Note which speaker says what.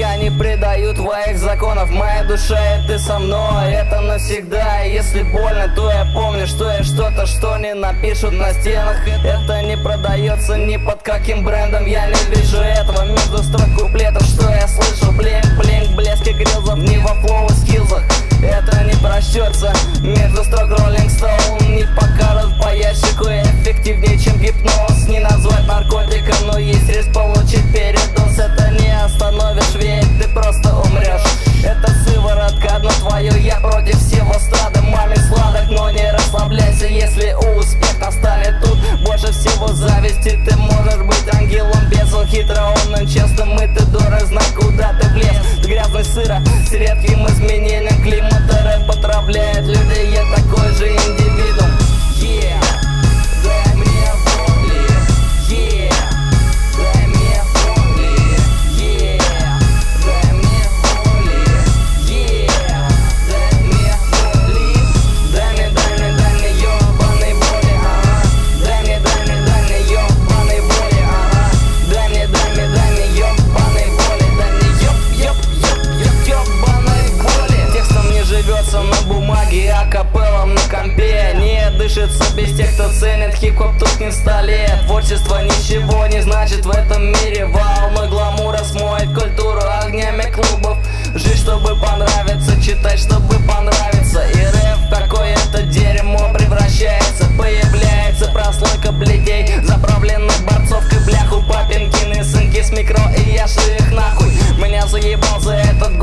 Speaker 1: Я не предаю твоих законов, в моей душе и ты со мной. Это навсегда, и если больно, то я помню, что я что-то, что не напишут на стенах. Это не продается ни под каким брендом. Я не вижу этого между строк куплетов, что я слышу. Блинк, блеск и грилзов, не во флоу и скиллзах. Это не прочтется между строк Rolling Stone. Не покажут по ящику эффективнее, чем гипноз. Не назвать наркотиком, но есть риск получить передоз. Это не остановишь, ведь ты просто умрешь. Это сыворотка, но твою я против всего стада. Маме сладок, но не расслабляйся, если успех настанет тут. Больше всего зависти, ты можешь быть ангелом бесом, хитроумным, честным, и ты дурак, знай, куда ты влез. Ты грязный сыро, с редким изменением климата. Рэп отравляет людей, я такой же индивидуум. Yeah, дай мне воли. Yeah, дай мне воли. Yeah, дай мне воли. Yeah, дай мне воли. Дай мне ёбаной воли, ага. Дай мне ёбаной воли, ага. Дай мне ёбаной воли. Дай мне ёбаной воли. Текстом не живется на бумаге, а капеллам на компе. Не дышится без тех, кто ценит хип-хоп тут не в столе. Творчество ничего не значит в этом мире. Волной гламура смоет культуру огнями клубов. Жить, чтобы понравиться, читать, чтобы понравиться. И рэп в какое-то дерьмо превращается. Появляется прослойка бледей, заправленных борцовкой бляху. Папинкины сынки с микро, и я шу их нахуй. Меня заебал за этот